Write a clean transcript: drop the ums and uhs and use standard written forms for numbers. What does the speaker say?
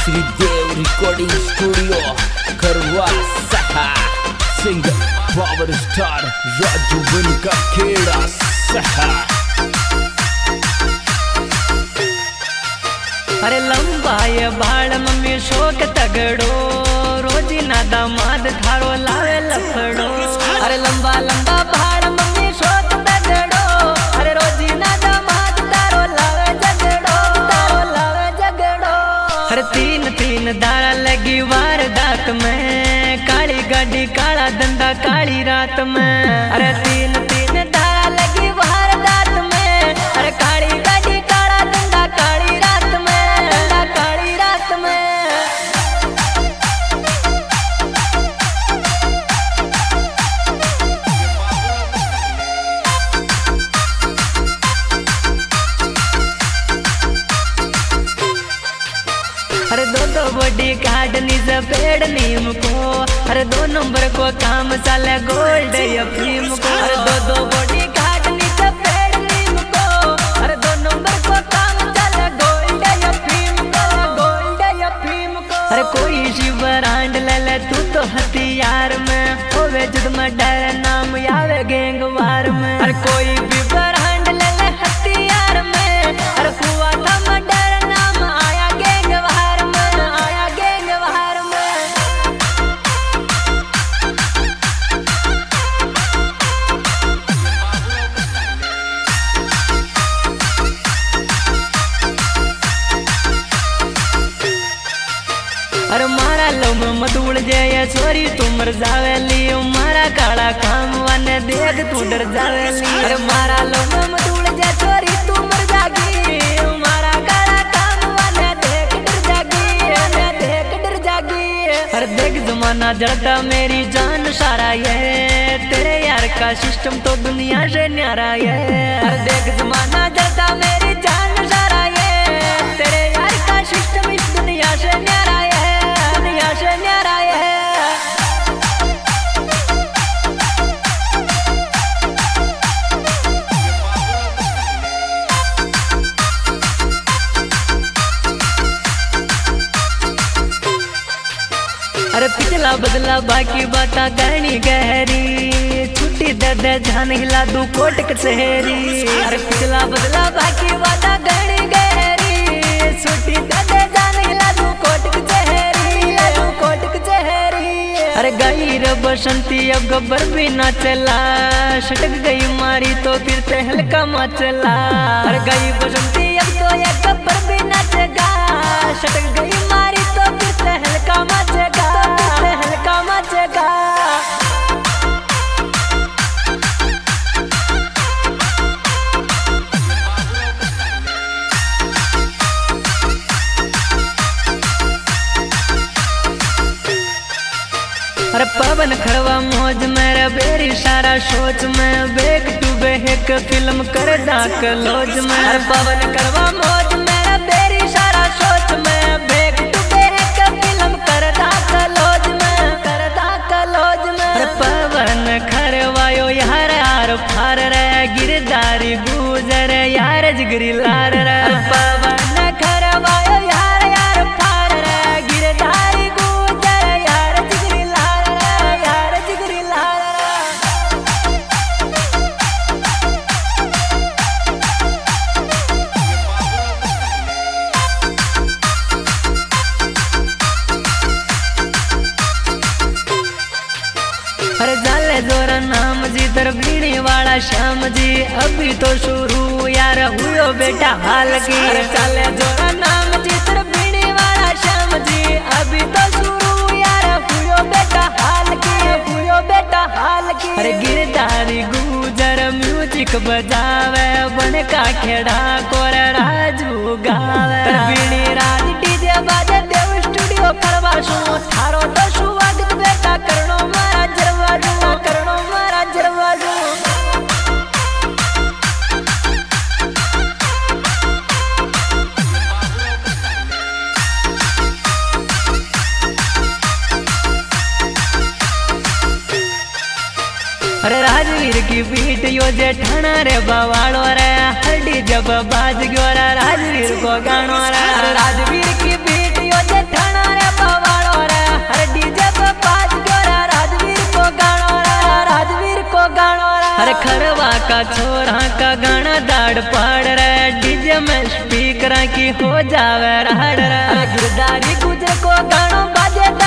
Shridev recording studio खरवा सहा singer power star Raju बनका खेड़ा सहा। अरे लंबा ये बाल मम्मी शोक तगड़ो रोजी ना दामाद थारो लावे लफड़ो। अरे लंबा लंबा बाल मम्मी शोक तगड़ो अरे रोजी ना दामाद थारो लावे झगड़ो थारो लावे झगड़ो। अरे तीन तीन दाड़ा लगी वारदात में काली गाड़ी काला धंधा काली रात में। अरे तीन तीन दाड़ा लगी वारदात में अरे काली गाड़ी काला धंधा काली रात में धंधा काली रात में। अरे दो दो बॉडी कार्ड निज पेड़ नीम को अरे दो नंबर को काम चले गोल्ड अफीम को। अरे दो दो बॉडी कार्ड निज पेड़ नीम को अरे दो नंबर को काम चले गोल्ड अफीम को गोल्ड अफीम को। अरे कोई सी ब्रांड ले ले तू तो हथियार में होवे जुद में डर नाम आवे गैंगवार में। अरे कोई भी ब्रांड ले ले हथियार में अरे कुआ था में डर नाम आया गैंगवार में आया गैंगवार में। अरे मारा लो में मत उड़ जाए सॉरी तू मर जावेली मारा काला काम वाने देख तू डर जावेली। अरे मारा लो में मत उड़ जाए सॉरी तू मर जागी मारा काला काम वाने देख डर जागी वाने देख डर जागी। अरे देख जमाना जड़ता मेरी जान सारा ये तेरे यार का सिस्टम तो दुनिया से न्यारा ये। अरे देख जमाना जड़ता मेरी जान सारा ये तेरे यार का सिस्टम इस दुनिया से न्यारा ये दुनिया से न्यारा ये। अरे पिछला बदला बाकी बाता गहनी गहरी छुट्टी दे दे जान हिला दू कोट कचहरी। अरे पिछला बदला बाकी बाता गहनी गहरी छुट्टी दे दे जान हिला दू कोट कचहरी हिला दू कोट कचहरी। अरे गई रे बसंती अब गब्बर भी ना चला सटक गई मारी तो फिर से हल्का मचला। अरे गई बसंती अब तो ये गब्बर भी ना चगा सटक गई मारी तो फिर से हल्का मचगा हल्का मचगा। अरे पवन खड़वा मौज मेरे बेरी सारा सोच में बेक टू बेक फिल्म कर डाक लॉज में। अरे पवन खड़वा मौज मेरे बेरी सारा सोच में बेक टू बेक फिल्म कर डाक लॉज में कर डाक लॉज में। अरे पवन खड़वायो यार यार फार रे गिरदारी गुजर यार जिगरी लार रे। पवन खड़वायो यार यार फार रे गिरदारी गुजर यार जिगरी लार रे यार जिगरी लार रे। अरे जाले जोरा नाम जी तर बीड़ी वाला श्याम जी अभी तो शुरू यार हुयो बेटा हाल की। अरे जाले जोरा नाम जी तर बीड़ी वाला श्याम जी अभी तो शुरू यार हुयो बेटा हाल की हुयो बेटा हाल की। अरे गिरदारी गुजर म्यूजिक बजावे बन का खेड़ा कोर राजू गावे। बीड़ी राज डीजे बाजे देव स्टूडियो करवासू थारो तो स्वागत बेटा करनो मारा जरवाजू करनो मारा जरवाजू। अरे राजवीर की बीट यो जेठाना रे बवाड़ो रे हड्डी जब बाज गयो रे राजवीर को गानो रे। राजवीर की बीट यो जेठा अरे खड़वा का छोरा का गाना दाड़ पाड़ रहे डीजे में स्पीकर की हो जावे राड़ रे। गिरदारी गुजर को गानो बाजे